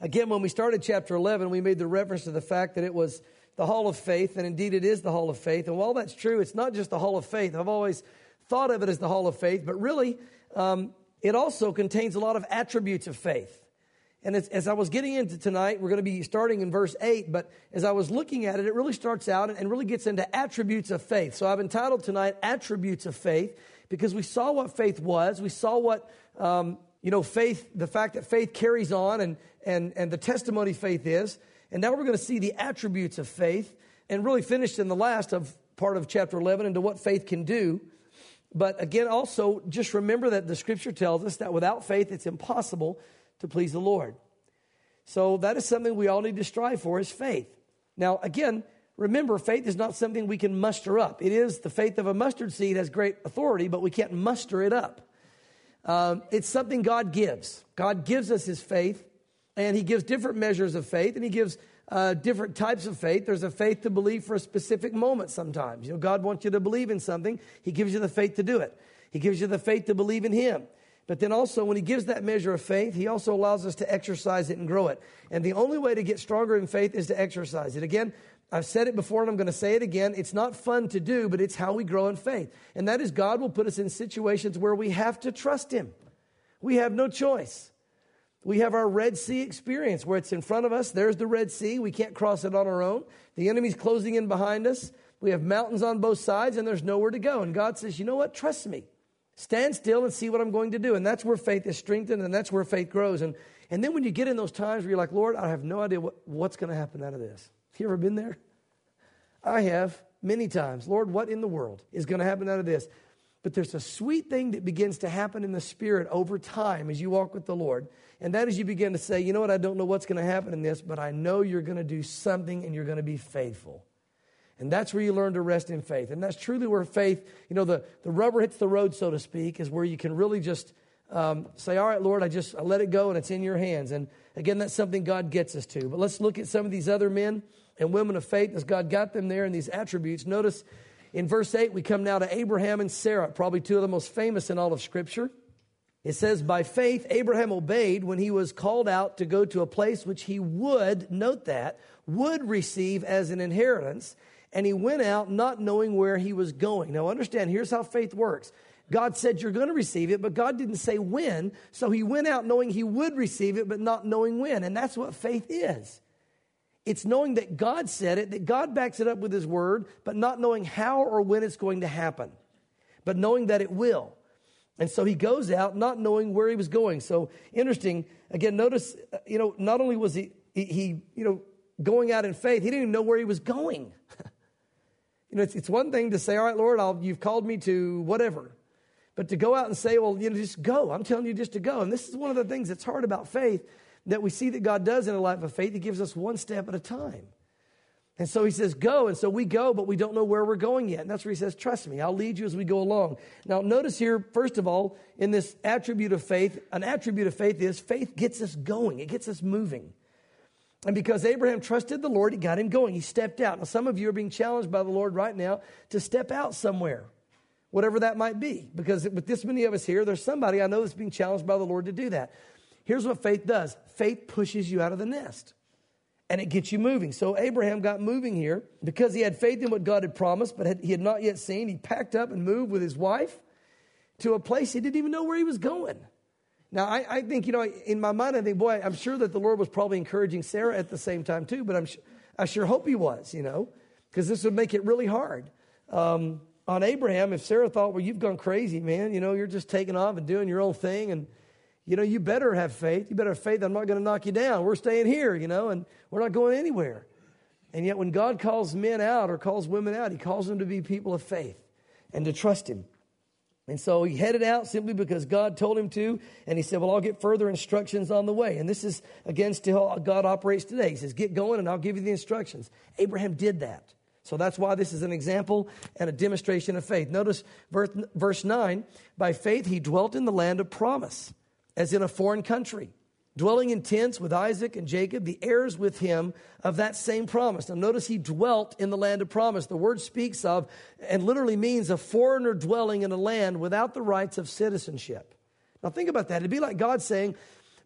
Again, when we started chapter 11, we made the reference to the fact that it was the hall of faith, and indeed it is the hall of faith. And while that's true, it's not just the hall of faith. I've always thought of it as the hall of faith, but really it also contains a lot of attributes of faith. And as I was getting into tonight, we're going to be starting in verse 8, but as I was looking at it, it really starts out and really gets into attributes of faith. So I've entitled tonight, Attributes of Faith, because we saw what faith was. We saw what, faith, the fact that faith carries on and the testimony faith is. And now we're going to see the attributes of faith and really finished in the last of part of chapter 11 into what faith can do. But again, also just remember that the scripture tells us that without faith, it's impossible to please the Lord. So that is something we all need to strive for, is faith. Now, again, remember, faith is not something we can muster up. It is the faith of a mustard seed has great authority, but we can't muster it up. It's something God gives. God gives us his faith, and he gives different measures of faith, and he gives different types of faith. There's a faith to believe for a specific moment sometimes. You know, God wants you to believe in something. He gives you the faith to do it. He gives you the faith to believe in him. But then also, when he gives that measure of faith, he also allows us to exercise it and grow it. And the only way to get stronger in faith is to exercise it. Again, I've said it before and I'm going to say it again. It's not fun to do, but it's how we grow in faith. And that is, God will put us in situations where we have to trust him. We have no choice. We have our Red Sea experience where it's in front of us. There's the Red Sea. We can't cross it on our own. The enemy's closing in behind us. We have mountains on both sides and there's nowhere to go. And God says, you know what? Trust me. Stand still and see what I'm going to do. And that's where faith is strengthened, and that's where faith grows. And then when you get in those times where you're like, Lord, I have no idea what's going to happen out of this. You ever been there? I have many times. Lord, what in the world is going to happen out of this? But there's a sweet thing that begins to happen in the Spirit over time as you walk with the Lord. And that is, you begin to say, you know what, I don't know what's going to happen in this, but I know you're going to do something and you're going to be faithful. And that's where you learn to rest in faith. And that's truly where faith, the rubber hits the road, so to speak, is where you can really just say, all right, Lord, I let it go and it's in your hands. And again, that's something God gets us to. But let's look at some of these other men and women of faith as God got them there in these attributes. Notice in verse 8, we come now to Abraham and Sarah, probably two of the most famous in all of Scripture. It says, by faith, Abraham obeyed when he was called out to go to a place which he would, note that, would receive as an inheritance. And he went out not knowing where he was going. Now understand, here's how faith works. God said you're going to receive it, but God didn't say when. So he went out knowing he would receive it, but not knowing when. And that's what faith is. It's knowing that God said it, that God backs it up with his word, but not knowing how or when it's going to happen, but knowing that it will. And so he goes out not knowing where he was going. So interesting. Again, notice, not only was he going out in faith, he didn't even know where he was going. It's one thing to say, all right, Lord, you've called me to whatever. But to go out and say, well, just go. I'm telling you just to go. And this is one of the things that's hard about faith that we see that God does in a life of faith. He gives us one step at a time. And so he says, go. And so we go, but we don't know where we're going yet. And that's where he says, trust me, I'll lead you as we go along. Now, notice here, first of all, in this attribute of faith, an attribute of faith is faith gets us going. It gets us moving. And because Abraham trusted the Lord, he got him going. He stepped out. Now, some of you are being challenged by the Lord right now to step out somewhere, whatever that might be. Because with this many of us here, there's somebody I know that's being challenged by the Lord to do that. Here's what faith does. Faith pushes you out of the nest, and it gets you moving. So Abraham got moving here because he had faith in what God had promised, but he had not yet seen. He packed up and moved with his wife to a place he didn't even know where he was going. Now, I think, in my mind, I think, boy, I'm sure that the Lord was probably encouraging Sarah at the same time too, but I sure hope he was, because this would make it really hard. On Abraham, if Sarah thought, well, you've gone crazy, man, you're just taking off and doing your own thing, and, you better have faith. You better have faith. I'm not going to knock you down. We're staying here, and we're not going anywhere. And yet when God calls men out or calls women out, he calls them to be people of faith and to trust him. And so he headed out simply because God told him to. And he said, well, I'll get further instructions on the way. And this is, again, still how God operates today. He says, get going and I'll give you the instructions. Abraham did that. So that's why this is an example and a demonstration of faith. Notice verse 9, by faith he dwelt in the land of promise, as in a foreign country, dwelling in tents with Isaac and Jacob, the heirs with him of that same promise. Now notice he dwelt in the land of promise. The word speaks of and literally means a foreigner dwelling in a land without the rights of citizenship. Now think about that. It'd be like God saying,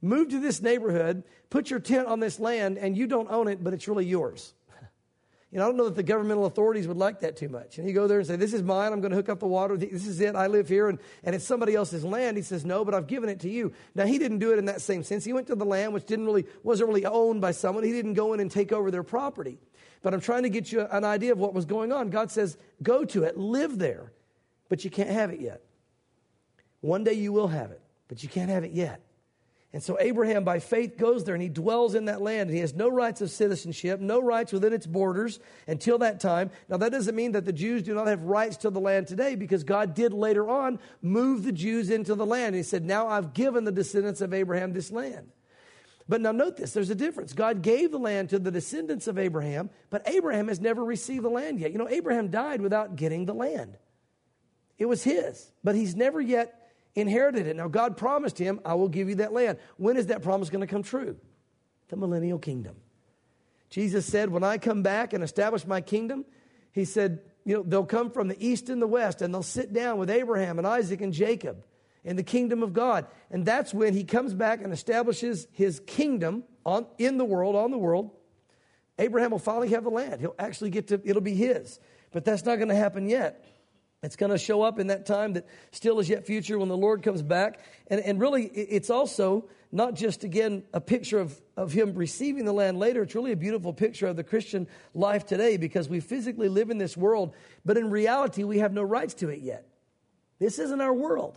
Move to this neighborhood, put your tent on this land, and you don't own it, but it's really yours. I don't know that the governmental authorities would like that too much. And you go there and say, this is mine, I'm going to hook up the water, this is it, I live here, and it's somebody else's land. He says, no, but I've given it to you. Now, he didn't do it in that same sense. He went to the land, which wasn't really owned by someone. He didn't go in and take over their property. But I'm trying to get you an idea of what was going on. God says, go to it, live there, but you can't have it yet. One day you will have it, but you can't have it yet. And so Abraham, by faith, goes there, and he dwells in that land. And he has no rights of citizenship, no rights within its borders until that time. Now, that doesn't mean that the Jews do not have rights to the land today, because God did later on move the Jews into the land. And he said, now I've given the descendants of Abraham this land. But now note this, there's a difference. God gave the land to the descendants of Abraham, but Abraham has never received the land yet. Abraham died without getting the land. It was his, but he's never yet inherited it. Now, God promised him, I will give you that land. When is that promise going to come true? The millennial kingdom. Jesus said, when I come back and establish my kingdom, he said, they'll come from the east and the west, and they'll sit down with Abraham and Isaac and Jacob in the kingdom of God. And that's when he comes back and establishes his kingdom on the world. Abraham will finally have the land. He'll actually it'll be his. But that's not going to happen yet. It's going to show up in that time that still is yet future when the Lord comes back. And really, it's also not just, again, a picture of him receiving the land later. It's really a beautiful picture of the Christian life today, because we physically live in this world, but in reality, we have no rights to it yet. This isn't our world.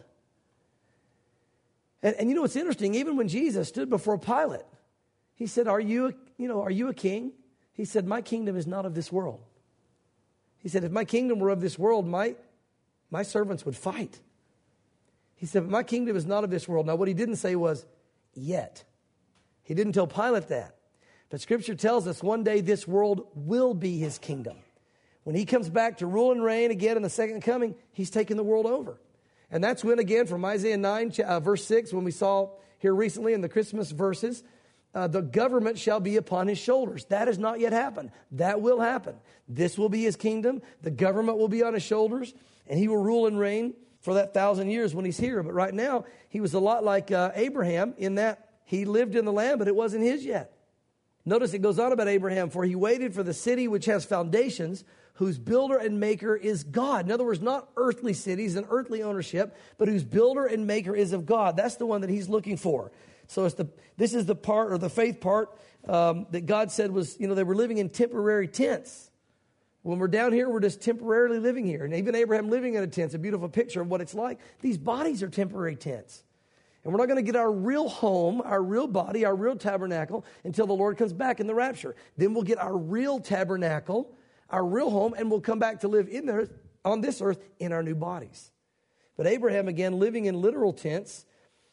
And what's interesting, even when Jesus stood before Pilate, he said, are you a king? He said, my kingdom is not of this world. He said, if my kingdom were of this world, my servants would fight. He said, but my kingdom is not of this world. Now, what he didn't say was, yet. He didn't tell Pilate that. But Scripture tells us one day this world will be his kingdom. When he comes back to rule and reign again in the second coming, he's taking the world over. And that's when, again, from Isaiah 9, verse 6, when we saw here recently in the Christmas verses, the government shall be upon his shoulders. That has not yet happened. That will happen. This will be his kingdom. The government will be on his shoulders, and he will rule and reign for that 1,000 years when he's here. But right now, he was a lot like Abraham in that he lived in the land, but it wasn't his yet. Notice it goes on about Abraham, for he waited for the city which has foundations, whose builder and maker is God. In other words, not earthly cities and earthly ownership, but whose builder and maker is of God. That's the one that he's looking for. So this is the part, or the faith part, that God said was, they were living in temporary tents. When we're down here, we're just temporarily living here. And even Abraham living in a tent is a beautiful picture of what it's like. These bodies are temporary tents. And we're not going to get our real home, our real body, our real tabernacle until the Lord comes back in the rapture. Then we'll get our real tabernacle, our real home, and we'll come back to live in there on this earth in our new bodies. But Abraham, again, living in literal tents,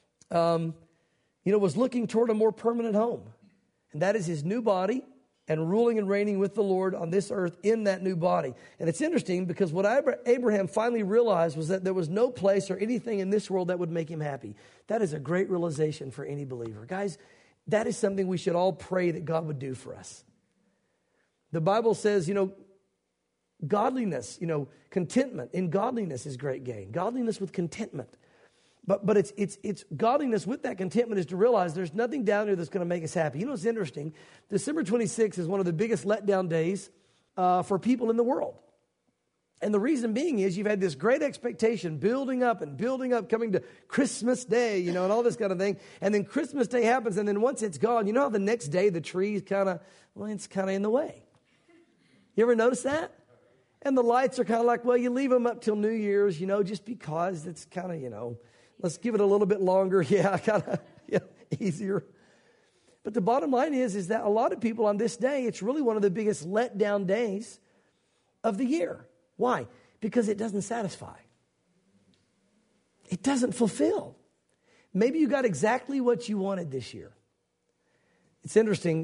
was looking toward a more permanent home. And that is his new body, and ruling and reigning with the Lord on this earth in that new body. And it's interesting because what Abraham finally realized was that there was no place or anything in this world that would make him happy. That is a great realization for any believer. Guys, that is something we should all pray that God would do for us. The Bible says, godliness, contentment in godliness is great gain. Godliness with contentment. But it's godliness with that contentment is to realize there's nothing down here that's going to make us happy. What's interesting? December 26th is one of the biggest letdown days for people in the world. And the reason being is you've had this great expectation building up, coming to Christmas Day, and all this kind of thing. And then Christmas Day happens, and then once it's gone, you know how the next day the tree's it's kind of in the way. You ever notice that? And the lights are kind of like, well, you leave them up till New Year's, just because it's kind of, let's give it a little bit longer. Easier. But the bottom line is that a lot of people on this day, it's really one of the biggest letdown days of the year. Why? Because it doesn't satisfy. It doesn't fulfill. Maybe you got exactly what you wanted this year. It's interesting.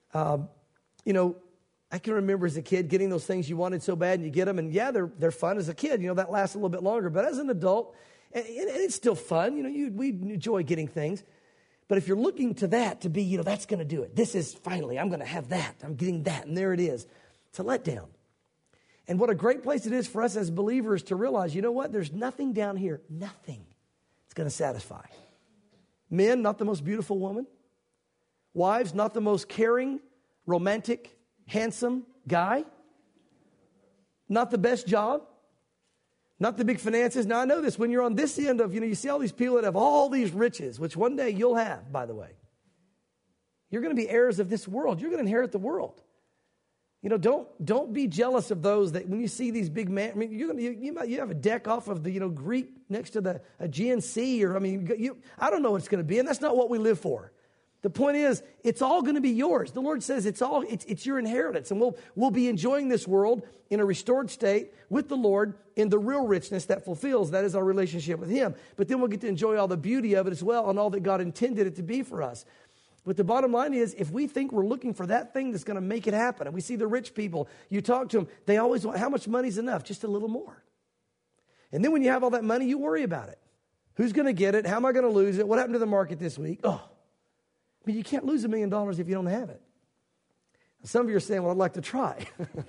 I can remember as a kid getting those things you wanted so bad, and you get them, and they're fun as a kid. That lasts a little bit longer. But as an adult, and it's still fun. We enjoy getting things. But if you're looking to that to be, that's going to do it. This is finally, I'm going to have that. I'm getting that, and there it is. It's a letdown. And what a great place it is for us as believers to realize, there's nothing down here, nothing that's going to satisfy. Men, not the most beautiful woman. Wives, not the most caring, romantic, handsome guy. Not the best job. Not the big finances. Now, I know this. When you're on this end of, you see all these people that have all these riches, which one day you'll have, by the way. You're going to be heirs of this world. You're going to inherit the world. Don't be jealous of those that when you see these big men. I mean, you have a deck off of the Greek next to the Aegean Sea, or I don't know what it's going to be, and that's not what we live for. The point is, it's all going to be yours. The Lord says it's your inheritance, and we'll be enjoying this world in a restored state with the Lord in the real richness that fulfills. That is our relationship with Him. But then we'll get to enjoy all the beauty of it as well, and all that God intended it to be for us. But the bottom line is, if we think we're looking for that thing that's going to make it happen, and we see the rich people, you talk to them, they always want, how much money's enough? Just a little more. And then when you have all that money, you worry about it. Who's going to get it? How am I going to lose it? What happened to the market this week? You can't lose $1 million if you don't have it. Some of you are saying, well, I'd like to try.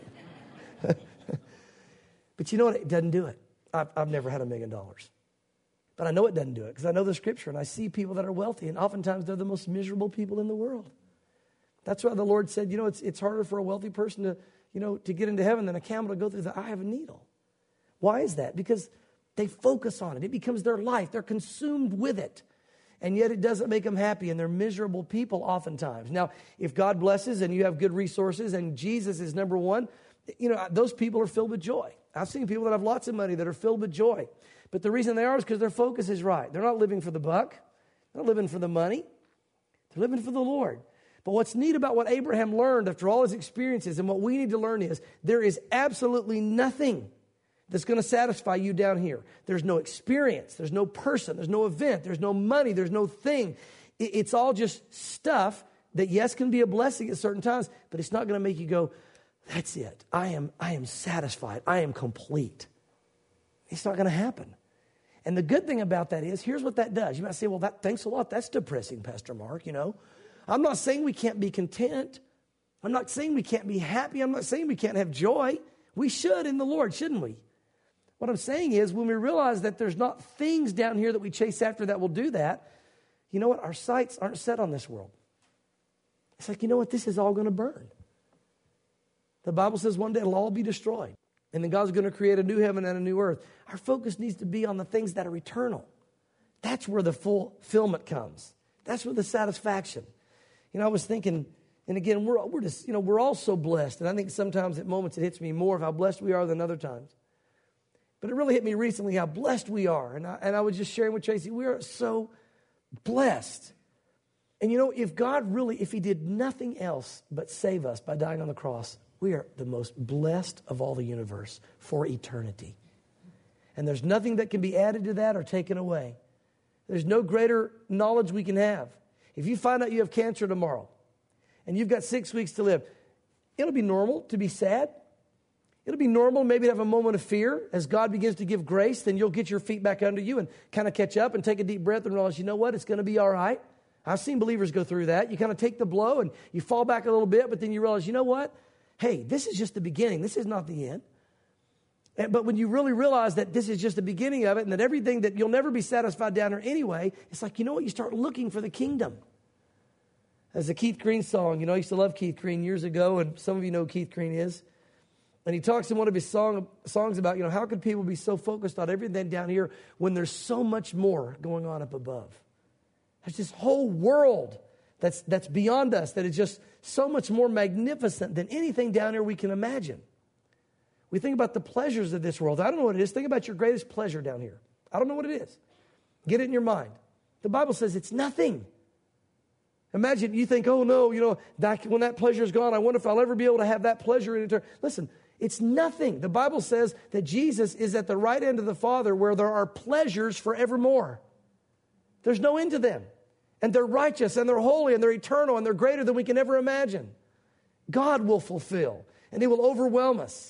But you know what? It doesn't do it. I've never had $1 million. But I know it doesn't do it because I know the Scripture, and I see people that are wealthy, and oftentimes they're the most miserable people in the world. That's why the Lord said, it's harder for a wealthy person to get into heaven than a camel to go through the eye of a needle. Why is that? Because they focus on it. It becomes their life. They're consumed with it. And yet it doesn't make them happy, and they're miserable people oftentimes. Now, if God blesses and you have good resources and Jesus is number one, those people are filled with joy. I've seen people that have lots of money that are filled with joy. But the reason they are is because their focus is right. They're not living for the buck. They're not living for the money. They're living for the Lord. But what's neat about what Abraham learned after all his experiences, and what we need to learn, is there is absolutely nothing that's going to satisfy you down here. There's no experience. There's no person. There's no event. There's no money. There's no thing. It's all just stuff that, yes, can be a blessing at certain times, but it's not going to make you go, that's it. I am satisfied. I am complete. It's not going to happen. And the good thing about that is, here's what that does. You might say, well, thanks a lot. That's depressing, Pastor Mark, I'm not saying we can't be content. I'm not saying we can't be happy. I'm not saying we can't have joy. We should in the Lord, shouldn't we? What I'm saying is, when we realize that there's not things down here that we chase after that will do that, you know what? Our sights aren't set on this world. It's like, this is all going to burn. The Bible says one day it'll all be destroyed. And then God's going to create a new heaven and a new earth. Our focus needs to be on the things that are eternal. That's where the fulfillment comes. That's where the satisfaction. I was thinking, and again, we're just, we're all so blessed. And I think sometimes at moments it hits me more of how blessed we are than other times. But it really hit me recently how blessed we are. And I was just sharing with Tracy, we are so blessed. And if God really, if He did nothing else but save us by dying on the cross, we are the most blessed of all the universe for eternity. And there's nothing that can be added to that or taken away. There's no greater knowledge we can have. If you find out you have cancer tomorrow and you've got 6 weeks to live, it'll be normal to be sad. It'll be normal maybe to have a moment of fear. As God begins to give grace, then you'll get your feet back under you and kind of catch up and take a deep breath and realize, you know what, it's going to be all right. I've seen believers go through that. You kind of take the blow and you fall back a little bit, but then you realize, you know what? Hey, this is just the beginning. This is not the end. But when you really realize that this is just the beginning of it and that everything that you'll never be satisfied down here anyway, it's like, you know what? You start looking for the kingdom. There's a Keith Green song. I used to love Keith Green years ago, and some of you know who Keith Green is. And he talks in one of his songs about, how could people be so focused on everything down here when there's so much more going on up above? There's this whole world that's beyond us that is just so much more magnificent than anything down here we can imagine. We think about the pleasures of this world. I don't know what it is. Think about your greatest pleasure down here. I don't know what it is. Get it in your mind. The Bible says it's nothing. Imagine you think, oh no, when that pleasure is gone, I wonder if I'll ever be able to have that pleasure in eternity. Listen, it's nothing. The Bible says that Jesus is at the right end of the Father where there are pleasures forevermore. There's no end to them. And they're righteous and they're holy and they're eternal and they're greater than we can ever imagine. God will fulfill and He will overwhelm us.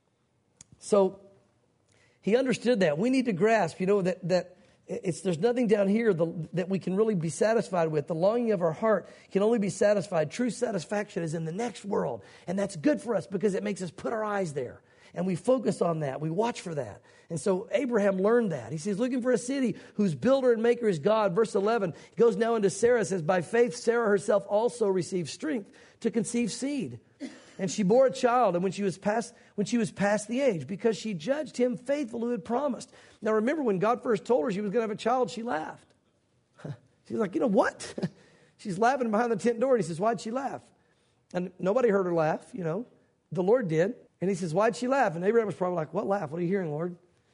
So he understood that. We need to grasp, that there's nothing down here that we can really be satisfied with. The longing of our heart can only be satisfied. True satisfaction is in the next world. And that's good for us because it makes us put our eyes there. and we focus on that. We watch for that. And so Abraham learned that. He says, looking for a city whose builder and maker is God. Verse 11, he goes now into Sarah, says, by faith Sarah herself also received strength to conceive seed. And she bore a child, and when she was past the age, because she judged him faithful who had promised. Now remember, when God first told her she was going to have a child, she laughed. She's like, you know what? She's laughing behind the tent door, and he says, why'd she laugh? And nobody heard her laugh, The Lord did. And he says, why'd she laugh? And Abraham was probably like, what laugh? What are you hearing, Lord?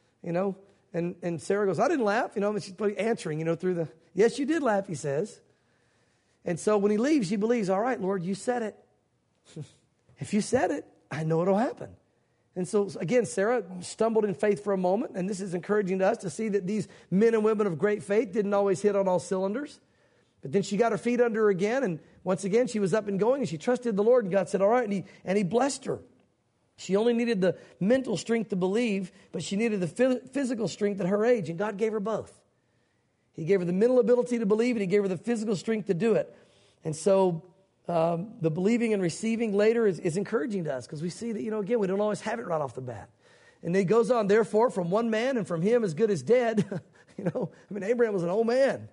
And Sarah goes, I didn't laugh, and she's probably answering, through the, yes, you did laugh, he says. And so when he leaves, she believes, all right, Lord, you said it. If you said it, I know it'll happen. And so, again, Sarah stumbled in faith for a moment, and this is encouraging to us to see that these men and women of great faith didn't always hit on all cylinders. But then she got her feet under her again, and once again, she was up and going, and she trusted the Lord, and God said, all right, and he blessed her. She only needed the mental strength to believe, but she needed the physical strength at her age, and God gave her both. He gave her the mental ability to believe, and he gave her the physical strength to do it. And so the believing and receiving later is encouraging to us, because we see that, again, we don't always have it right off the bat. And it goes on, therefore, from one man and from him as good as dead. Abraham was an old man,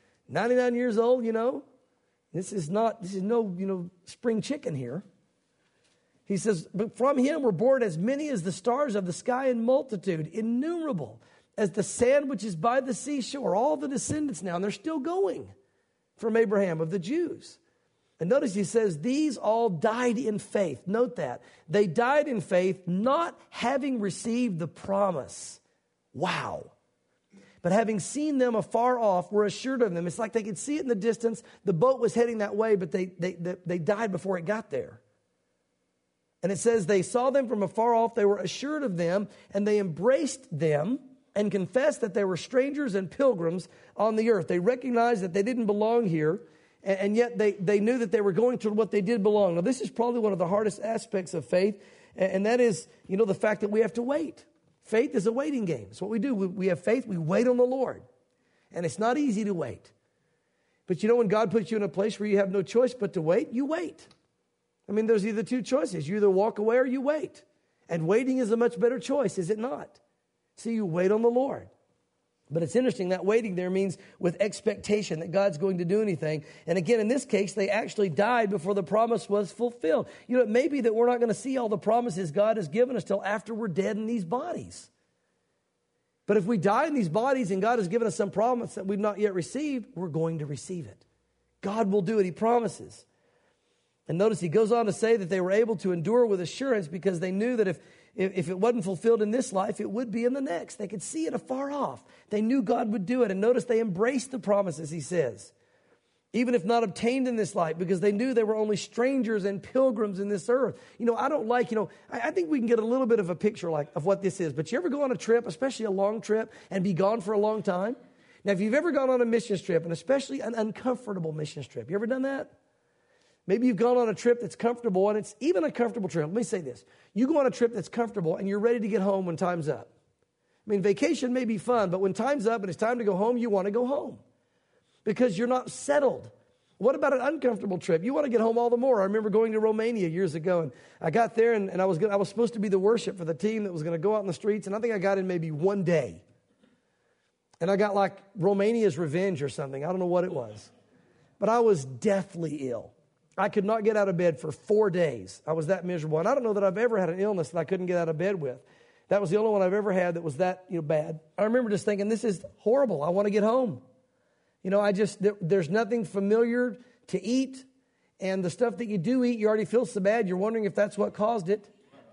99 years old, This is no, spring chicken here. He says, but from him were born as many as the stars of the sky in multitude, innumerable, as the sand which is by the seashore. All the descendants now, and they're still going from Abraham of the Jews. And notice he says, these all died in faith. Note that. They died in faith, not having received the promise. Wow. But having seen them afar off, were assured of them. It's like they could see it in the distance. The boat was heading that way, but they died before it got there. And it says they saw them from afar off, they were assured of them, and they embraced them and confessed that they were strangers and pilgrims on the earth. They recognized that they didn't belong here, and yet they knew that they were going to what they did belong. Now, this is probably one of the hardest aspects of faith, and that is, the fact that we have to wait. Faith is a waiting game. It's what we do. We have faith, we wait on the Lord. And it's not easy to wait. But when God puts you in a place where you have no choice but to wait, you wait. There's either two choices. You either walk away or you wait. And waiting is a much better choice, is it not? So you wait on the Lord. But it's interesting, that waiting there means with expectation that God's going to do anything. And again, in this case, they actually died before the promise was fulfilled. It may be that we're not going to see all the promises God has given us till after we're dead in these bodies. But if we die in these bodies and God has given us some promise that we've not yet received, we're going to receive it. God will do it, he promises. And notice he goes on to say that they were able to endure with assurance because they knew that if it wasn't fulfilled in this life, it would be in the next. They could see it afar off. They knew God would do it. And notice they embraced the promises, he says, even if not obtained in this life, because they knew they were only strangers and pilgrims in this earth. I think we can get a little bit of a picture of what this is. But you ever go on a trip, especially a long trip, and be gone for a long time? Now, if you've ever gone on a missions trip, and especially an uncomfortable missions trip, you ever done that? Maybe you've gone on a trip that's comfortable, and it's even a comfortable trip. Let me say this. You go on a trip that's comfortable, and you're ready to get home when time's up. Vacation may be fun, but when time's up and it's time to go home, you want to go home because you're not settled. What about an uncomfortable trip? You want to get home all the more. I remember going to Romania years ago, and I got there, and I was supposed to be the worship for the team that was going to go out in the streets, and I think I got in maybe one day. And I got like Romania's revenge or something. I don't know what it was. But I was deathly ill. I could not get out of bed for 4 days. I was that miserable. And I don't know that I've ever had an illness that I couldn't get out of bed with. That was the only one I've ever had that was that bad. I remember just thinking, this is horrible. I want to get home. There's nothing familiar to eat. And the stuff that you do eat, you already feel so bad. You're wondering if that's what caused it.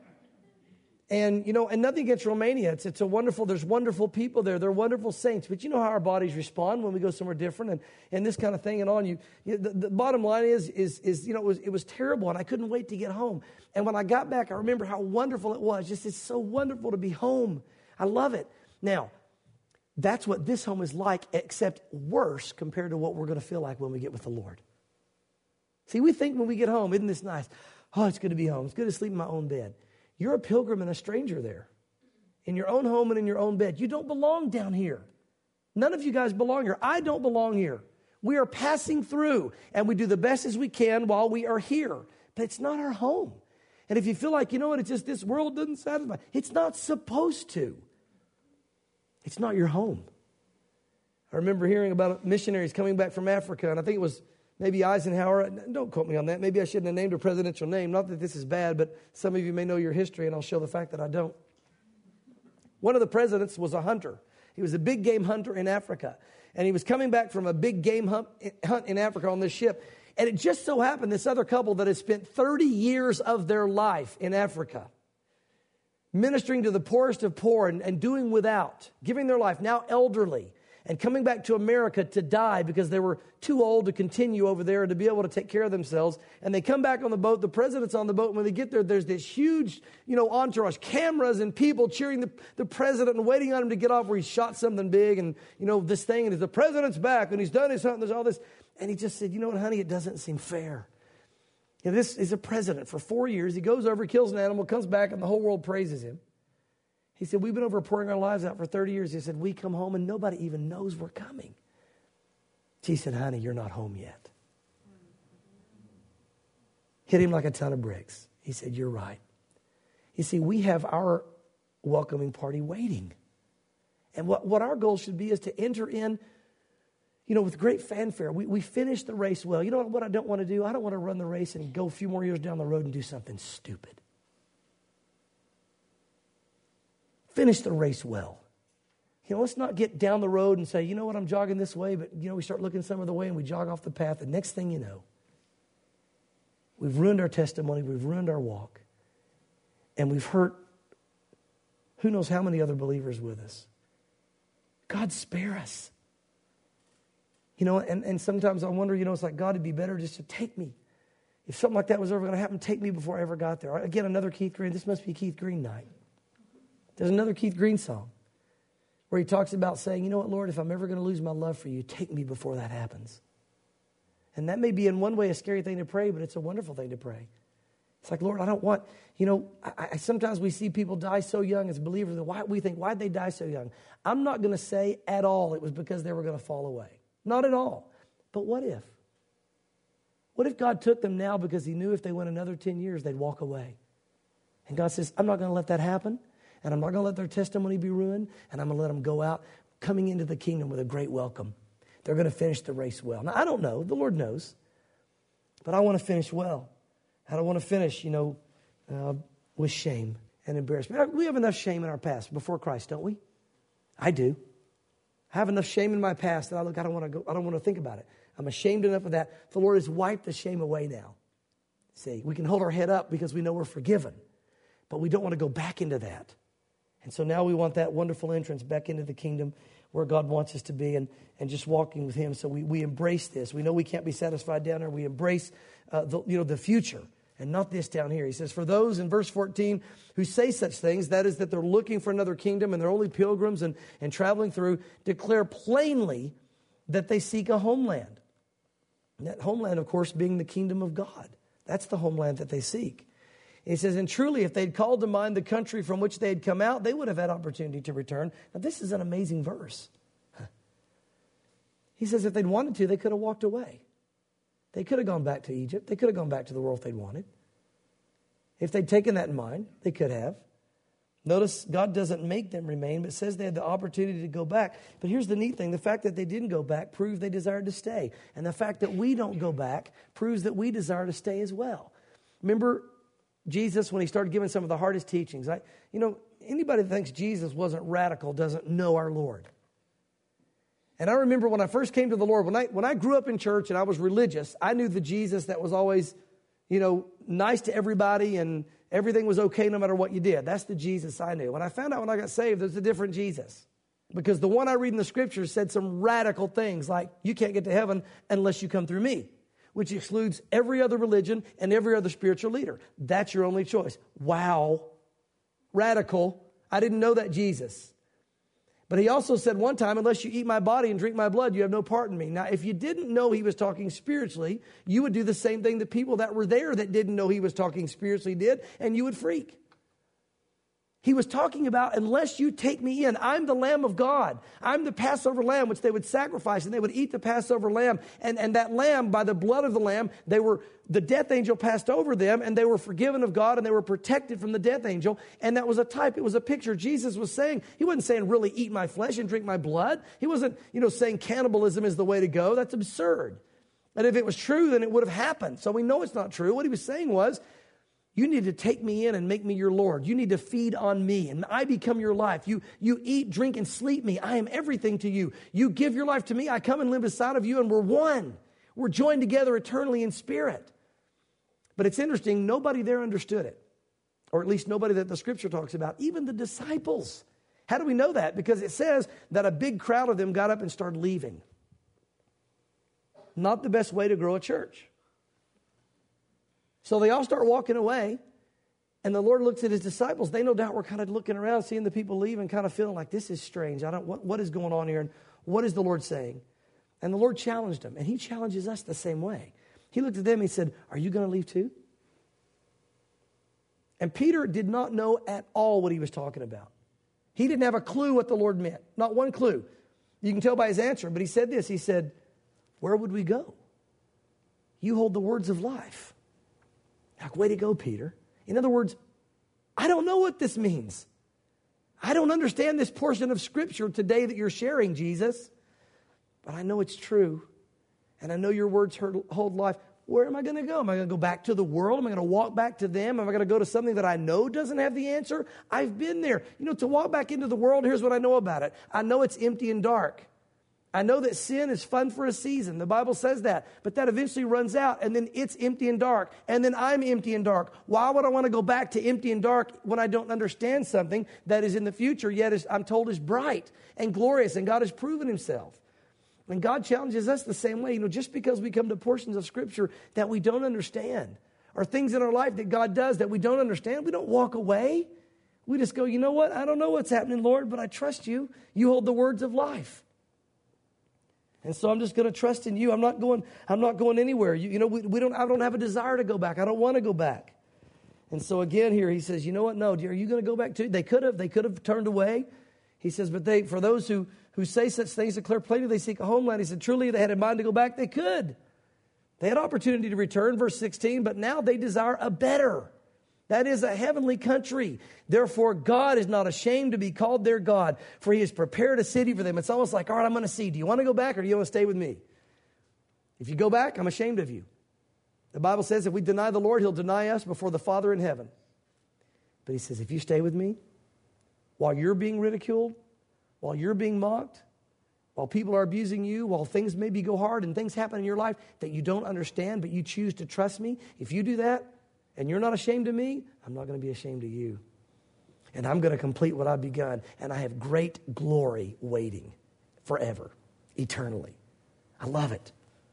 And, and nothing against Romania. It's a wonderful, there's wonderful people there. They're wonderful saints. But you know how our bodies respond when we go somewhere different and this kind of thing and on. The bottom line is it was terrible, and I couldn't wait to get home. And when I got back, I remember how wonderful it was. It's so wonderful to be home. I love it. Now, that's what this home is like, except worse compared to what we're going to feel like when we get with the Lord. See, we think when we get home, isn't this nice? Oh, it's good to be home. It's good to sleep in my own bed. You're a pilgrim and a stranger there, in your own home and in your own bed. You don't belong down here. None of you guys belong here. I don't belong here. We are passing through, and we do the best as we can while we are here. But it's not our home. And if you feel like, you know what, it's just this world doesn't satisfy, it's not supposed to. It's not your home. I remember hearing about missionaries coming back from Africa, and I think it was maybe Eisenhower. Don't quote me on that. Maybe I shouldn't have named a presidential name. Not that this is bad, but some of you may know your history, and I'll show the fact that I don't. One of the presidents was a hunter. He was a big game hunter in Africa. And he was coming back from a big game hunt in Africa on this ship. And it just so happened this other couple that had spent 30 years of their life in Africa, ministering to the poorest of poor and doing without, giving their life, now elderly, and coming back to America to die because they were too old to continue over there and to be able to take care of themselves. And they come back on the boat. The president's on the boat. And when they get there, there's this huge, entourage, cameras and people cheering the president and waiting on him to get off where he shot something big. And, this thing, and the president's back and he's done his hunting. There's all this. And he just said, you know what, honey, it doesn't seem fair. This is a president for 4 years. He goes over, kills an animal, comes back, and the whole world praises him. He said, we've been over pouring our lives out for 30 years. He said, we come home and nobody even knows we're coming. She said, honey, you're not home yet. Hit him like a ton of bricks. He said, you're right. You see, we have our welcoming party waiting. And what our goal should be is to enter in, with great fanfare. We finish the race well. You know what I don't want to do? I don't want to run the race and go a few more years down the road and do something stupid. Finish the race well. Let's not get down the road and say, you know what, I'm jogging this way, but, we start looking some other way and we jog off the path. The next thing you know, we've ruined our testimony, we've ruined our walk, and we've hurt who knows how many other believers with us. God, spare us. And sometimes I wonder, it's like, God, it'd be better just to take me. If something like that was ever going to happen, take me before I ever got there. Again, another Keith Green. This must be Keith Green night. There's another Keith Green song where he talks about saying, you know what, Lord, if I'm ever going to lose my love for you, take me before that happens. And that may be in one way a scary thing to pray, but it's a wonderful thing to pray. It's like, Lord, I don't want, sometimes we see people die so young as believers. Why'd they die so young? I'm not going to say at all it was because they were going to fall away. Not at all. But what if? What if God took them now because he knew if they went another 10 years, they'd walk away? And God says, I'm not going to let that happen. And I'm not going to let their testimony be ruined. And I'm going to let them go out coming into the kingdom with a great welcome. They're going to finish the race well. Now, I don't know. The Lord knows. But I want to finish well. I don't want to finish, with shame and embarrassment. We have enough shame in our past before Christ, don't we? I do. I have enough shame in my past that I don't want to think about it. I'm ashamed enough of that. The Lord has wiped the shame away now. See, we can hold our head up because we know we're forgiven. But we don't want to go back into that. And so now we want that wonderful entrance back into the kingdom where God wants us to be and just walking with him. So we embrace this. We know we can't be satisfied down there. We embrace the future and not this down here. He says, for those in verse 14 who say such things, that is that they're looking for another kingdom and they're only pilgrims and traveling through, declare plainly that they seek a homeland. And that homeland, of course, being the kingdom of God. That's the homeland that they seek. He says, and truly, if they'd called to mind the country from which they had come out, they would have had opportunity to return. Now, this is an amazing verse. He says if they'd wanted to, they could have walked away. They could have gone back to Egypt. They could have gone back to the world they'd wanted. If they'd taken that in mind, they could have. Notice God doesn't make them remain, but says they had the opportunity to go back. But here's the neat thing. The fact that they didn't go back proves they desired to stay. And the fact that we don't go back proves that we desire to stay as well. Remember Jesus, when he started giving some of the hardest teachings, anybody that thinks Jesus wasn't radical doesn't know our Lord. And I remember when I first came to the Lord, when I grew up in church and I was religious, I knew the Jesus that was always, nice to everybody and everything was okay no matter what you did. That's the Jesus I knew. When I found out when I got saved, there's a different Jesus. Because the one I read in the scriptures said some radical things like, you can't get to heaven unless you come through me, which excludes every other religion and every other spiritual leader. That's your only choice. Wow. Radical. I didn't know that Jesus. But he also said one time, unless you eat my body and drink my blood, you have no part in me. Now, if you didn't know he was talking spiritually, you would do the same thing that people that were there that didn't know he was talking spiritually did, and you would freak. He was talking about, unless you take me in, I'm the Lamb of God. I'm the Passover lamb, which they would sacrifice, and they would eat the Passover lamb. And that lamb, by the blood of the lamb, the death angel passed over them, and they were forgiven of God, and they were protected from the death angel. And that was a type, it was a picture. Jesus was saying, he wasn't saying, really eat my flesh and drink my blood. He wasn't, saying cannibalism is the way to go. That's absurd. And if it was true, then it would have happened. So we know it's not true. What he was saying was, you need to take me in and make me your Lord. You need to feed on me, and I become your life. You eat, drink, and sleep me. I am everything to you. You give your life to me. I come and live beside of you, and we're one. We're joined together eternally in spirit. But it's interesting, nobody there understood it, or at least nobody that the Scripture talks about, even the disciples. How do we know that? Because it says that a big crowd of them got up and started leaving. Not the best way to grow a church. So they all start walking away, and the Lord looks at his disciples. They no doubt were kind of looking around, seeing the people leave, and kind of feeling like, this is strange. What is going on here, and what is the Lord saying? And the Lord challenged them, and he challenges us the same way. He looked at them and he said, are you going to leave too? And Peter did not know at all what he was talking about. He didn't have a clue what the Lord meant, not one clue. You can tell by his answer, but he said this. He said, where would we go? You hold the words of life. Like, way to go, Peter. In other words, I don't know what this means. I don't understand this portion of Scripture today that you're sharing, Jesus. But I know it's true. And I know your words hold life. Where am I going to go? Am I going to go back to the world? Am I going to walk back to them? Am I going to go to something that I know doesn't have the answer? I've been there. To walk back into the world, here's what I know about it. I know it's empty and dark. I know that sin is fun for a season. The Bible says that. But that eventually runs out, and then it's empty and dark. And then I'm empty and dark. Why would I want to go back to empty and dark when I don't understand something that is in the future, yet I'm told is bright and glorious, and God has proven himself? And God challenges us the same way. Just because we come to portions of Scripture that we don't understand, or things in our life that God does that we don't understand, we don't walk away. We just go, you know what? I don't know what's happening, Lord, but I trust you. You hold the words of life. And so I'm just going to trust in you. I'm not going anywhere. I don't have a desire to go back. I don't want to go back. And so again here he says, you know what? No, are you going to go back too? They could have turned away. He says, but for those who say such things, declare plainly they seek a homeland. He said, truly they had in mind to go back. They could. They had opportunity to return, verse 16, but now they desire a better. That is a heavenly country. Therefore, God is not ashamed to be called their God, for he has prepared a city for them. It's almost like, all right, I'm going to see. Do you want to go back or do you want to stay with me? If you go back, I'm ashamed of you. The Bible says if we deny the Lord, he'll deny us before the Father in heaven. But he says, if you stay with me, while you're being ridiculed, while you're being mocked, while people are abusing you, while things maybe go hard and things happen in your life that you don't understand, but you choose to trust me, if you do that, and you're not ashamed of me, I'm not going to be ashamed of you. And I'm going to complete what I've begun. And I have great glory waiting forever, eternally. I love it.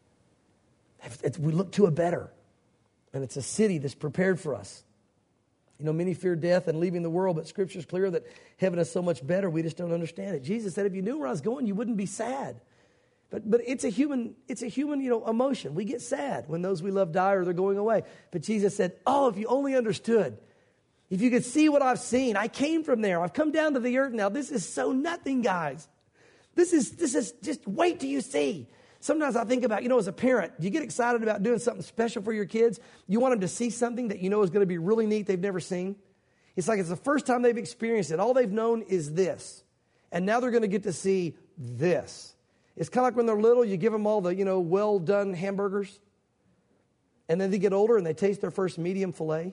We look to a better. And it's a city that's prepared for us. Many fear death and leaving the world, but Scripture's clear that heaven is so much better, we just don't understand it. Jesus said if you knew where I was going, you wouldn't be sad. But it's a human, emotion. We get sad when those we love die or they're going away. But Jesus said, oh, if you only understood, if you could see what I've seen, I came from there. I've come down to the earth now. This is so nothing, guys. This is just wait till you see. Sometimes I think about, as a parent, you get excited about doing something special for your kids. You want them to see something that is going to be really neat they've never seen. It's like it's the first time they've experienced it. All they've known is this. And now they're going to get to see this. It's kind of like when they're little, you give them all the, well-done hamburgers. And then they get older and they taste their first medium filet.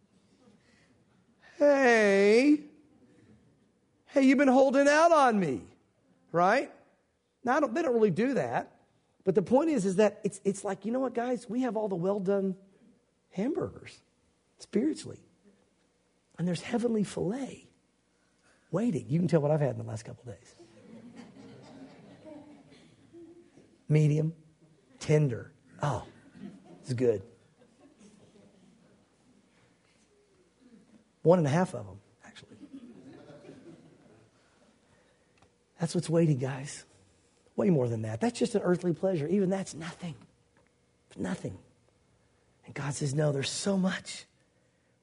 Hey, you've been holding out on me, right? Now, they don't really do that. But the point is that it's like, you know what, guys? We have all the well-done hamburgers spiritually. And there's heavenly filet waiting. You can tell what I've had in the last couple of days. Medium, tender. Oh, it's good. 1.5 of them, actually. That's what's waiting, guys. Way more than that. That's just an earthly pleasure. Even that's nothing. It's nothing. And God says, no, there's so much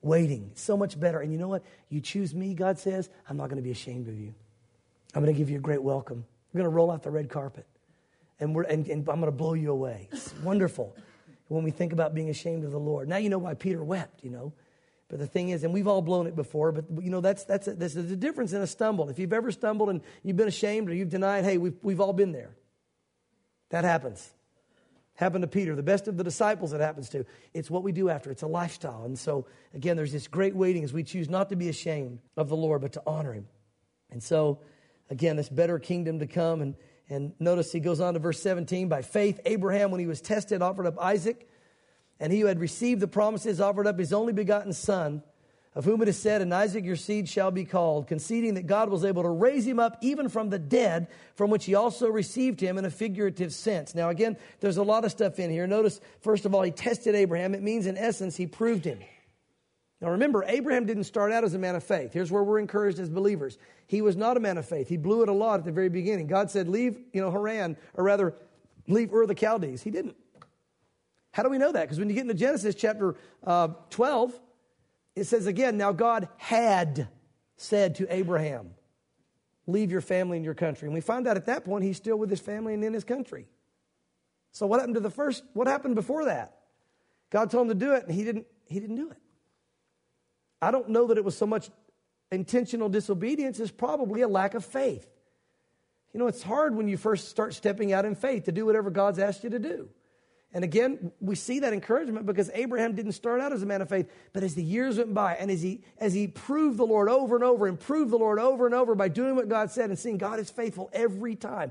waiting. So much better. And you know what? You choose me, God says, I'm not going to be ashamed of you. I'm going to give you a great welcome. We're going to roll out the red carpet. And I'm going to blow you away. It's wonderful when we think about being ashamed of the Lord. Now you know why Peter wept, But the thing is, and we've all blown it before, but this is the difference in a stumble. If you've ever stumbled and you've been ashamed or you've denied, hey, we've all been there. That happens. Happened to Peter, the best of the disciples it happens to. It's what we do after. It's a lifestyle. And so, again, there's this great waiting as we choose not to be ashamed of the Lord, but to honor him. And so, again, this better kingdom to come. And notice he goes on to verse 17. By faith, Abraham, when he was tested, offered up Isaac. And he who had received the promises offered up his only begotten son, of whom it is said, in Isaac your seed shall be called, conceding that God was able to raise him up even from the dead, from which he also received him in a figurative sense. Now again, there's a lot of stuff in here. Notice, first of all, he tested Abraham. It means, in essence, he proved him. Now remember, Abraham didn't start out as a man of faith. Here's where we're encouraged as believers. He was not a man of faith. He blew it a lot at the very beginning. God said, leave, Haran, or rather, leave Ur of the Chaldees. He didn't. How do we know that? Because when you get into Genesis chapter 12, it says again, now God had said to Abraham, leave your family and your country. And we find out at that point, he's still with his family and in his country. So what happened what happened before that? God told him to do it, and he didn't do it. I don't know that it was so much intentional disobedience as probably a lack of faith. It's hard when you first start stepping out in faith to do whatever God's asked you to do. And again, we see that encouragement because Abraham didn't start out as a man of faith, but as the years went by and as he proved the Lord over and over and proved the Lord over and over by doing what God said and seeing God is faithful every time.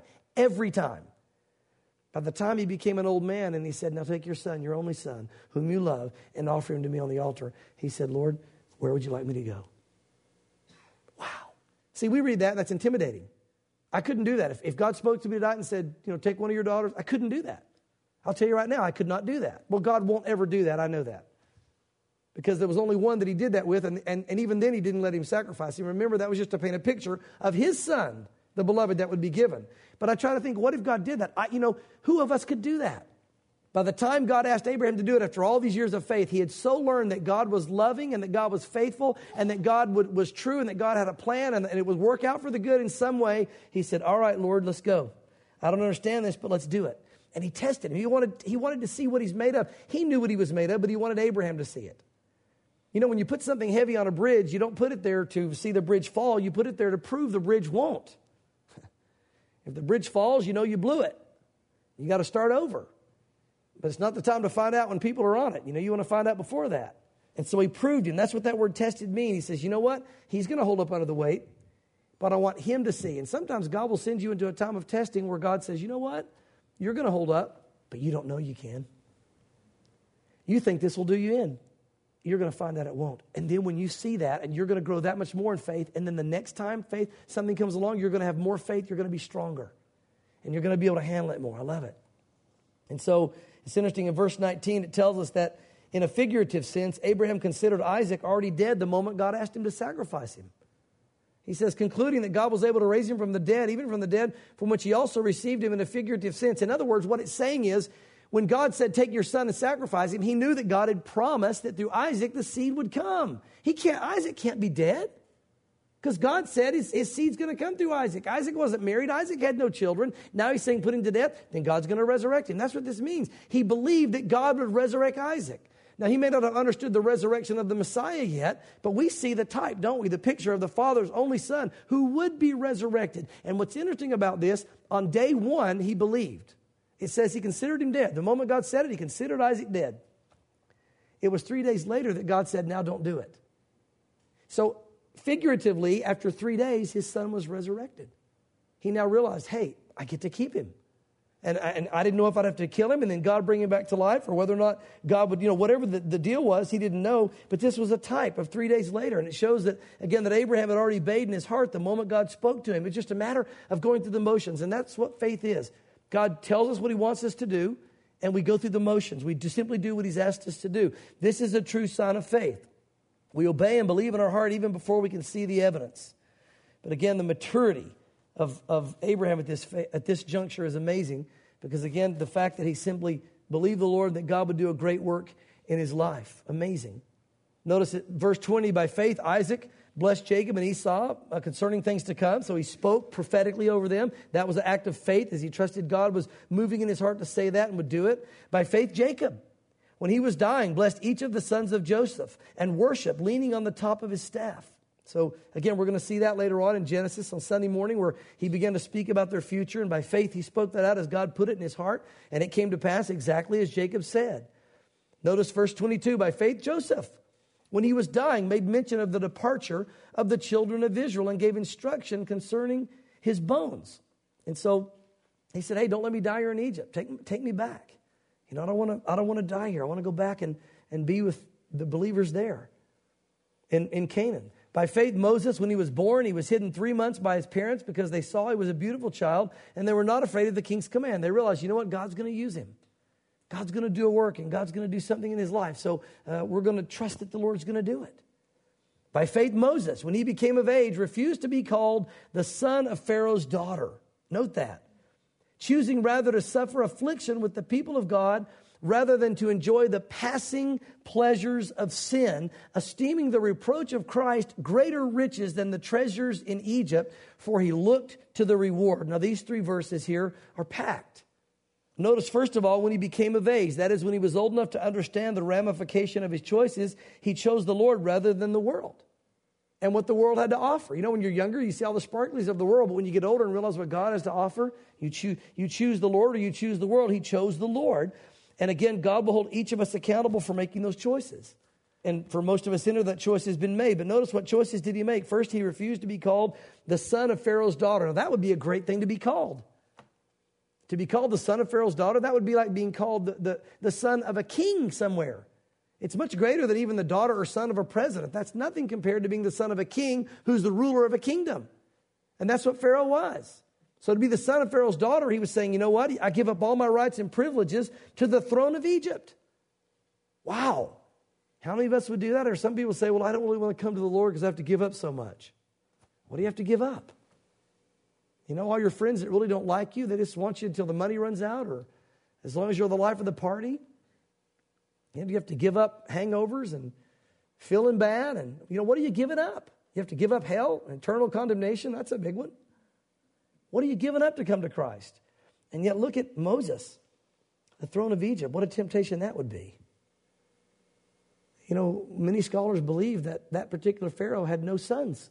By the time he became an old man and he said, now take your son, your only son, whom you love, and offer him to me on the altar. He said, Lord, where would you like me to go? Wow. See, we read that and that's intimidating. I couldn't do that. If God spoke to me tonight and said, take one of your daughters, I couldn't do that. I'll tell you right now, I could not do that. Well, God won't ever do that. I know that. Because there was only one that he did that with, and even then he didn't let him sacrifice him. Remember, that was just to paint a picture of his son, the beloved, that would be given. But I try to think, what if God did that? Who of us could do that? By the time God asked Abraham to do it, after all these years of faith, he had so learned that God was loving and that God was faithful and that God was true and that God had a plan and it would work out for the good in some way. He said, all right, Lord, let's go. I don't understand this, but let's do it. And he tested him. He wanted to see what he's made of. He knew what he was made of, but he wanted Abraham to see it. When you put something heavy on a bridge, you don't put it there to see the bridge fall. You put it there to prove the bridge won't. If the bridge falls, you blew it. You got to start over. But it's not the time to find out when people are on it. You want to find out before that. And so he proved him. That's what that word tested means. He says, you know what? He's going to hold up under the weight, but I want him to see. And sometimes God will send you into a time of testing where God says, you know what? You're going to hold up, but you don't know you can. You think this will do you in. You're going to find out it won't. And then when you see that, and you're going to grow that much more in faith, and then the next time something comes along, you're going to have more faith, you're going to be stronger. And you're going to be able to handle it more. I love it. And so it's interesting, in verse 19, it tells us that in a figurative sense, Abraham considered Isaac already dead the moment God asked him to sacrifice him. He says, concluding that God was able to raise him from the dead, even from the dead, from which he also received him in a figurative sense. In other words, what it's saying is, when God said, take your son and sacrifice him, he knew that God had promised that through Isaac, the seed would come. Isaac can't be dead. Because God said his seed's going to come through Isaac. Isaac wasn't married. Isaac had no children. Now he's saying put him to death. Then God's going to resurrect him. That's what this means. He believed that God would resurrect Isaac. Now, he may not have understood the resurrection of the Messiah yet, but we see the type, don't we? The picture of the Father's only Son who would be resurrected. And what's interesting about this, on day one, he believed. It says he considered him dead. The moment God said it, he considered Isaac dead. It was 3 days later that God said, now don't do it. So, figuratively, after 3 days, his son was resurrected. He now realized, hey, I get to keep him. And I didn't know if I'd have to kill him and then God bring him back to life, or whether or not God would, whatever the deal was, he didn't know. But this was a type of 3 days later. And it shows that, again, that Abraham had already obeyed in his heart the moment God spoke to him. It's just a matter of going through the motions. And that's what faith is. God tells us what he wants us to do, and we go through the motions. We just simply do what he's asked us to do. This is a true sign of faith. We obey and believe in our heart even before we can see the evidence. But again, the maturity of Abraham at this juncture is amazing, because again, the fact that he simply believed the Lord that God would do a great work in his life, amazing. Notice it, verse 20, by faith, Isaac blessed Jacob and Esau concerning things to come. So he spoke prophetically over them. That was an act of faith as he trusted God was moving in his heart to say that and would do it. By faith, Jacob, when he was dying, blessed each of the sons of Joseph and worshiped, leaning on the top of his staff. So again, we're going to see that later on in Genesis on Sunday morning where he began to speak about their future. And by faith, he spoke that out as God put it in his heart. And it came to pass exactly as Jacob said. Notice verse 22, by faith, Joseph, when he was dying, made mention of the departure of the children of Israel and gave instruction concerning his bones. And so he said, hey, don't let me die here in Egypt. Take me back. You know, I don't want to die here. I want to go back and be with the believers there in Canaan. By faith, Moses, when he was born, he was hidden 3 months by his parents because they saw he was a beautiful child and they were not afraid of the king's command. They realized, you know what? God's going to use him. God's going to do a work and God's going to do something in his life. So we're going to trust that the Lord's going to do it. By faith, Moses, when he became of age, refused to be called the son of Pharaoh's daughter. Note that. Choosing rather to suffer affliction with the people of God rather than to enjoy the passing pleasures of sin, esteeming the reproach of Christ greater riches than the treasures in Egypt, for he looked to the reward. Now these 3 verses here are packed. Notice, first of all, when he became of age, that is when he was old enough to understand the ramification of his choices, he chose the Lord rather than the world and what the world had to offer. You know, when you're younger, you see all the sparklies of the world, but when you get older and realize what God has to offer, you choose the Lord or you choose the world. He chose the Lord. And again, God will hold each of us accountable for making those choices. And for most of us in here, that choice has been made. But notice what choices did he make? First, he refused to be called the son of Pharaoh's daughter. Now, that would be a great thing to be called. To be called the son of Pharaoh's daughter, that would be like being called the son of a king somewhere. It's much greater than even the daughter or son of a president. That's nothing compared to being the son of a king who's the ruler of a kingdom. And that's what Pharaoh was. So to be the son of Pharaoh's daughter, he was saying, you know what? I give up all my rights and privileges to the throne of Egypt. Wow. How many of us would do that? Or some people say, well, I don't really want to come to the Lord because I have to give up so much. What do you have to give up? You know, all your friends that really don't like you, they just want you until the money runs out, or as long as you're the life of the party. And you have to give up hangovers and feeling bad. And, you know, what are you giving up? You have to give up hell, eternal condemnation. That's a big one. What are you giving up to come to Christ? And yet look at Moses, the throne of Egypt. What a temptation that would be. You know, many scholars believe that that particular Pharaoh had no sons.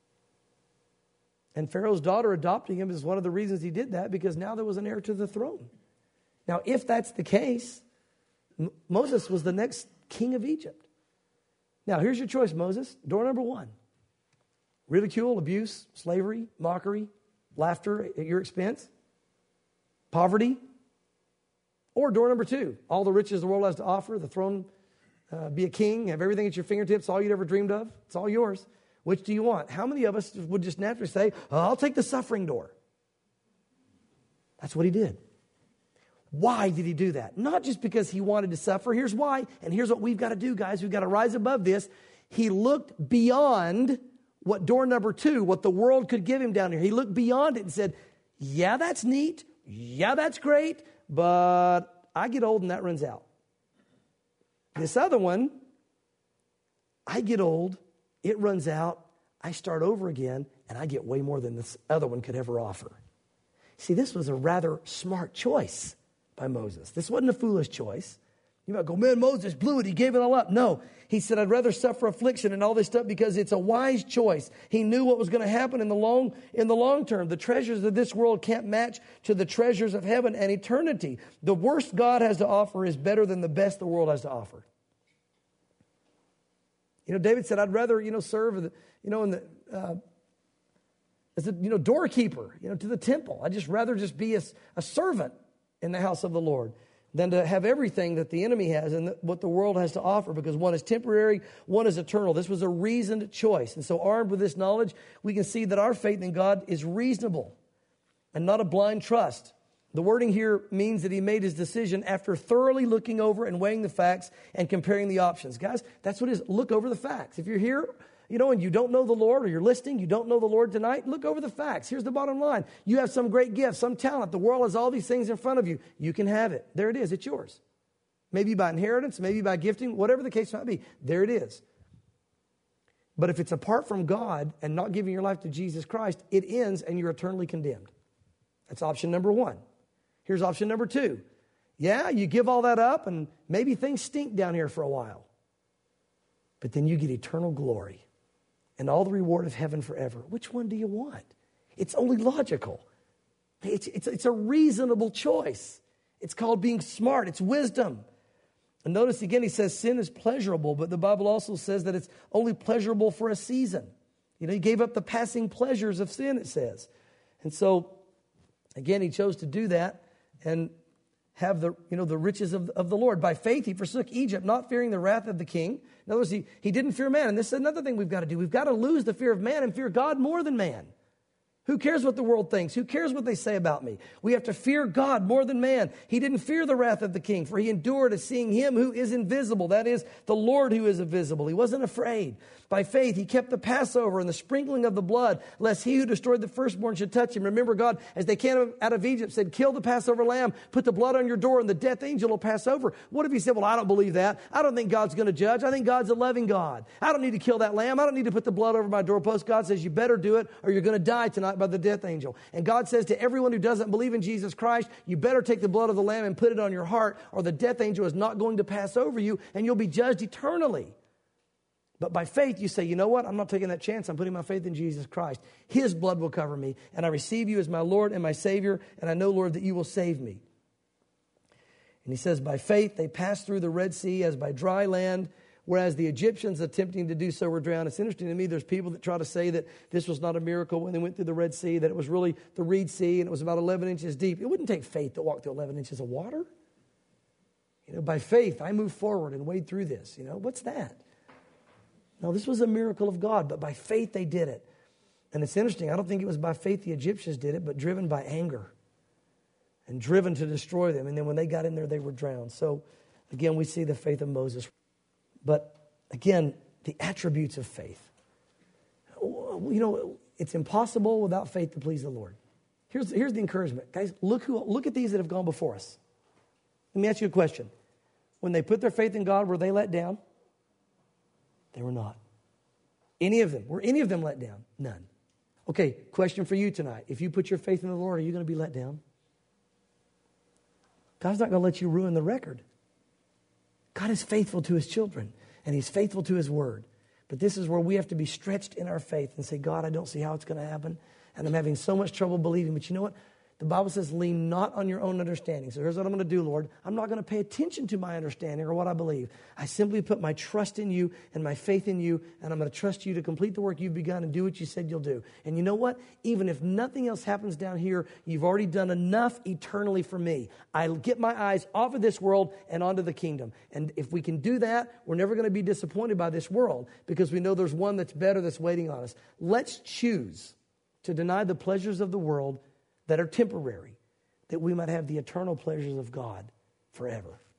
And Pharaoh's daughter adopting him is one of the reasons he did that, because now there was an heir to the throne. Now, if that's the case, Moses was the next king of Egypt. Now, here's your choice, Moses. Door number 1. Ridicule, abuse, slavery, mockery, laughter at your expense, poverty. Or door number 2, all the riches the world has to offer, the throne, be a king, have everything at your fingertips, all you'd ever dreamed of. It's all yours. Which do you want? How many of us would just naturally say, oh, I'll take the suffering door? That's what he did. Why did he do that? Not just because he wanted to suffer. Here's why, and here's what we've got to do, guys. We've got to rise above this. He looked beyond what door number 2, what the world could give him down here. He looked beyond it and said, yeah, that's neat. Yeah, that's great. But I get old and that runs out. This other one, I get old, it runs out, I start over again, and I get way more than this other one could ever offer. See, this was a rather smart choice by Moses. This wasn't a foolish choice. You might go, man, Moses blew it. He gave it all up. No, he said, I'd rather suffer affliction and all this stuff because it's a wise choice. He knew what was going to happen in the long term. The treasures of this world can't match to the treasures of heaven and eternity. The worst God has to offer is better than the best the world has to offer. You know, David said, I'd rather, serve, as a, doorkeeper, to the temple. I'd just rather just be a servant in the house of the Lord than to have everything that the enemy has and what the world has to offer, because one is temporary, one is eternal. This was a reasoned choice. And so armed with this knowledge, we can see that our faith in God is reasonable and not a blind trust. The wording here means that he made his decision after thoroughly looking over and weighing the facts and comparing the options. Guys, that's what it is. Look over the facts. If you're here, and you don't know the Lord, or you're listening, you don't know the Lord tonight, look over the facts. Here's the bottom line. You have some great gift, some talent. The world has all these things in front of you. You can have it. There it is. It's yours. Maybe by inheritance, maybe by gifting, whatever the case might be. There it is. But if it's apart from God and not giving your life to Jesus Christ, it ends and you're eternally condemned. That's option number one. Here's option number two. Yeah, you give all that up and maybe things stink down here for a while. But then you get eternal glory and all the reward of heaven forever. Which one do you want? It's only logical. It's a reasonable choice. It's called being smart. It's wisdom. And notice again, he says sin is pleasurable, but the Bible also says that it's only pleasurable for a season. You know, he gave up the passing pleasures of sin, it says. And so, again, he chose to do that and have the riches of the Lord. By faith, he forsook Egypt, not fearing the wrath of the king. In other words, he didn't fear man. And this is another thing we've got to do. We've got to lose the fear of man and fear God more than man. Who cares what the world thinks? Who cares what they say about me? We have to fear God more than man. He didn't fear the wrath of the king, for he endured as seeing him who is invisible. That is, the Lord who is invisible. He wasn't afraid. By faith, he kept the Passover and the sprinkling of the blood, lest he who destroyed the firstborn should touch him. Remember, God, as they came out of Egypt, said, kill the Passover lamb, put the blood on your door, and the death angel will pass over. What if he said, well, I don't believe that. I don't think God's going to judge. I think God's a loving God. I don't need to kill that lamb. I don't need to put the blood over my doorpost. God says, you better do it, or you're going to die tonight by the death angel. And God says to everyone who doesn't believe in Jesus Christ, you better take the blood of the lamb and put it on your heart, or the death angel is not going to pass over you, and you'll be judged eternally. But by faith, you say, you know what? I'm not taking that chance. I'm putting my faith in Jesus Christ. His blood will cover me, and I receive you as my Lord and my Savior, and I know, Lord, that you will save me. And he says, by faith, they passed through the Red Sea as by dry land, whereas the Egyptians attempting to do so were drowned. It's interesting to me, there's people that try to say that this was not a miracle when they went through the Red Sea, that it was really the Reed Sea, and it was about 11 inches deep. It wouldn't take faith to walk through 11 inches of water. You know, by faith, I move forward and wade through this. You know, what's that? No, this was a miracle of God, but by faith they did it. And it's interesting, I don't think it was by faith the Egyptians did it, but driven by anger and driven to destroy them. And then when they got in there, they were drowned. So, again, we see the faith of Moses. But, again, the attributes of faith. You know, it's impossible without faith to please the Lord. Here's the encouragement. Guys, look at these that have gone before us. Let me ask you a question. When they put their faith in God, were they let down? They were not. Any of them. Were any of them let down? None. Okay, question for you tonight. If you put your faith in the Lord, are you going to be let down? God's not going to let you ruin the record. God is faithful to his children, and he's faithful to his word. But this is where we have to be stretched in our faith and say, God, I don't see how it's going to happen, and I'm having so much trouble believing. But you know what? The Bible says, lean not on your own understanding. So here's what I'm going to do, Lord. I'm not going to pay attention to my understanding or what I believe. I simply put my trust in you and my faith in you, and I'm going to trust you to complete the work you've begun and do what you said you'll do. And you know what? Even if nothing else happens down here, you've already done enough eternally for me. I'll get my eyes off of this world and onto the kingdom. And if we can do that, we're never going to be disappointed by this world because we know there's one that's better that's waiting on us. Let's choose to deny the pleasures of the world that are temporary, that we might have the eternal pleasures of God forever.